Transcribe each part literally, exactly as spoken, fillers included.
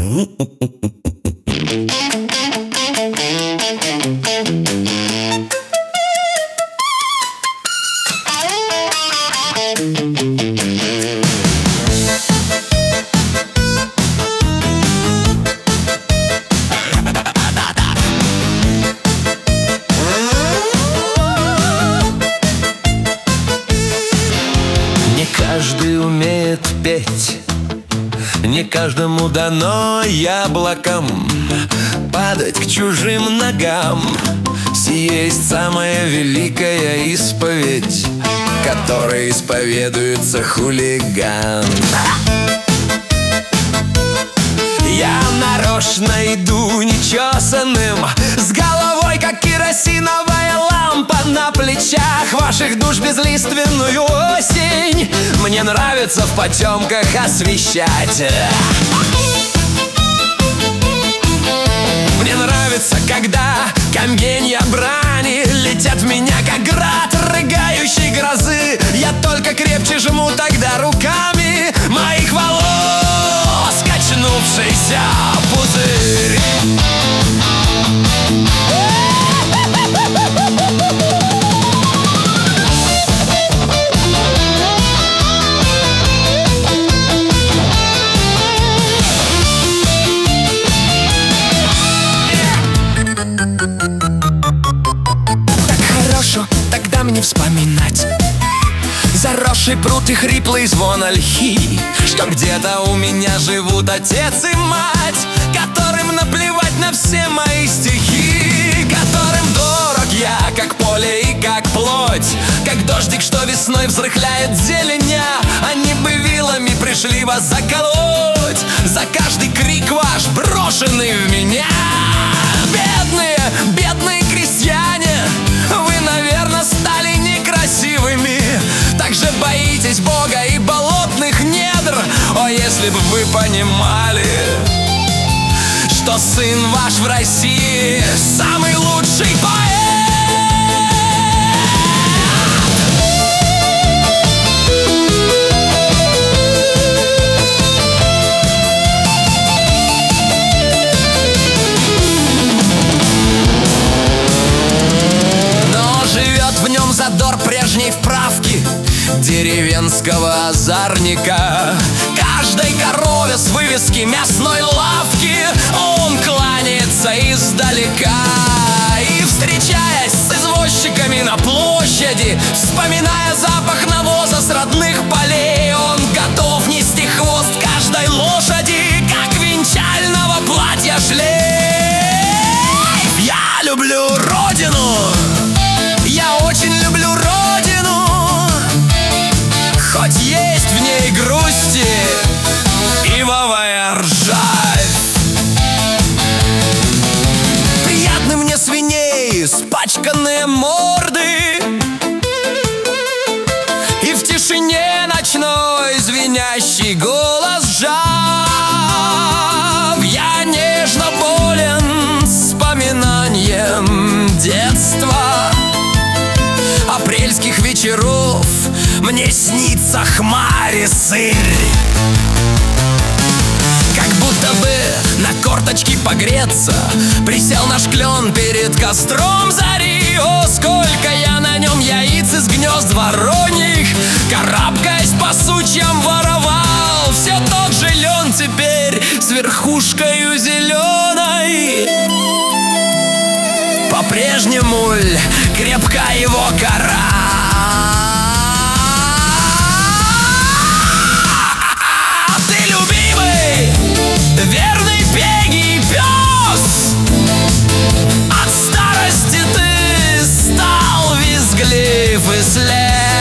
Не каждый умеет петь, не каждому дано яблоком падать к чужим ногам. Сие есть самая великая исповедь, которой исповедуется хулиган. Я нарочно иду нечесанным, с головой, как керосиновая лампа на плечах ваших душ безлиственную осень. Мне нравится в потемках освещать. Мне нравится, когда каменья брани летят в меня, как град рыгающей грозы. Я только крепче жму тогда руками моих волос качнувшийся пузырь. Тогда мне вспоминать заросший пруд и хриплый звон ольхи, что где-то у меня живут отец и мать, которым наплевать на все мои стихи, которым дорог я, как поле и как плоть, как дождик, что весной взрыхляет зеленя. Они бы вилами пришли вас заколоть за каждый крик ваш, брошенный в меня. Бедные, бедные крестьяне, вы, наверное, стали некрасивыми, так же боитесь Бога и болотных недр. О, если бы вы понимали, что сын ваш в России самый лучший поэт. Задор прежней вправки деревенского озарника. Каждой корове с вывески мясной лавки он кланяется издалека. И, встречаясь с извозчиками на площади, вспоминая запах навоза с родных полей, он готов нести хвост каждой лошади, как венчального платья шлейф. Я люблю родину, я очень люблю родину, хоть есть в ней грусти ивовая ржавь. Приятны мне свиней испачканные морды, и в тишине ночной звенящий голос жаб. Я нежно болен вспоминанием детства, апрельских вечеров мне снится хмарь и сырь. Как будто бы на корточки погреться присел наш клен перед костром зари. О, сколько я на нем яиц из гнезд вороньих, карабкаясь по сучьям, воровал. Все тот же лен теперь с верхушкою зеленой. По-прежнему крепка его кора. Ты любимый, верный пегий пес, от старости ты стал визглив и слеп,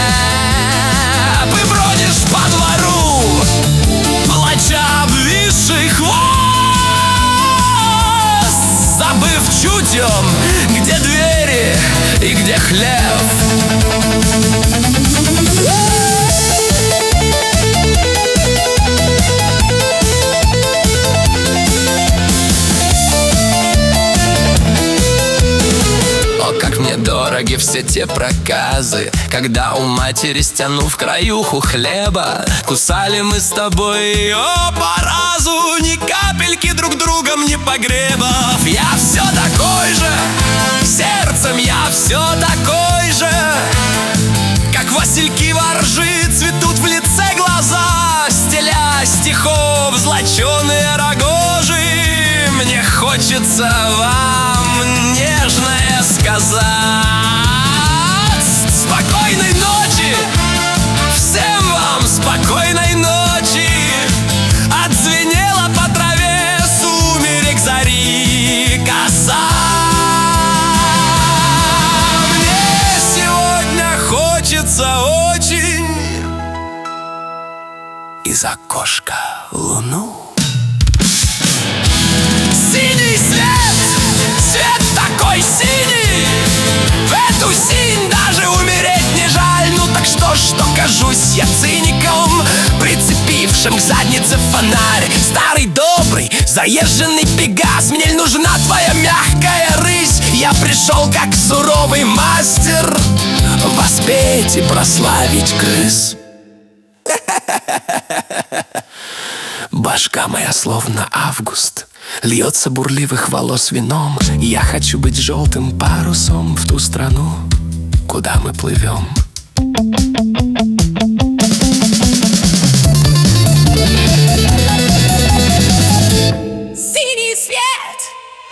и бродишь по двору, плача обвисший хвост, забыв чутьем, где двери и где хлеб. О, как мне дороги все те проказы, когда у матери, стянув краюху хлеба, кусали мы с тобой ее по разу, ни капельки навеки друг другом не погребов. Я все такой же, сердцем я все такой же, как васильки воржи цветут в лице глаза, стиля стихов злоченые рогожи. Мне хочется вам нежное сказать: спокойной ночи, всем вам спокойной ночи. Отзвенела по траве сумерек зари коса. Мне сегодня хочется очень из окошка луну. Синий свет, свет такой синий, в эту синь даже умереть не жаль. Ну так что ж, что кажусь я циником, прицепившим к заднице фонарь. Старый добрый заезженный пегас, мне нужна твоя мягкая рысь. Я пришел как суровый мастер воспеть и прославить крыс. Башка моя словно август, льется бурливых волос вином. Я хочу быть желтым парусом в ту страну, куда мы плывем.